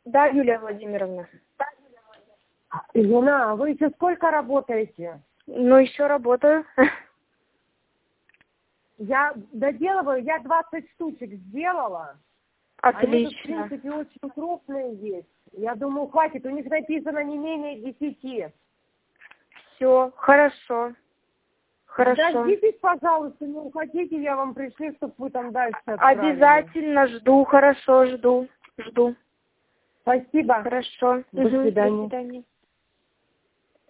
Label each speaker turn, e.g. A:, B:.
A: Да, Юлия Владимировна.
B: Жена, вы еще сколько работаете?
A: Ну, еще работаю.
B: Я доделываю, я 20 штучек сделала. Они тут, в
A: Отлично.
B: принципе, очень крупные есть. Я думаю, хватит, у них написано не менее 10.
A: Все, хорошо. Хорошо.
B: Дождитесь, пожалуйста, не уходите, я вам пришлю, чтобы вы там дальше отправили.
A: Обязательно жду, хорошо, жду.
B: Спасибо.
A: Хорошо.
B: До свидания.
A: До свидания.